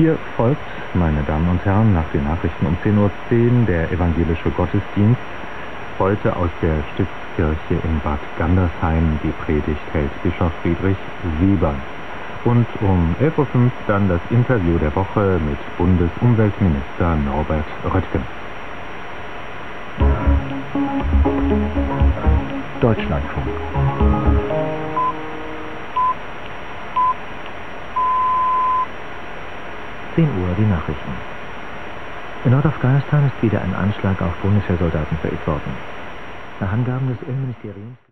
Hier folgt, meine Damen und Herren, nach den Nachrichten um 10:10 Uhr der evangelische Gottesdienst. Heute aus der Stiftskirche in Bad Gandersheim. Die Predigt hält Bischof Friedrich Siebern. Und um 11:05 Uhr dann das Interview der Woche mit Bundesumweltminister Norbert Röttgen. Deutschlandfunk. Die Nachrichten. In Nordafghanistan ist wieder ein Anschlag auf Bundeswehrsoldaten verübt worden. Nach Angaben des Innenministeriums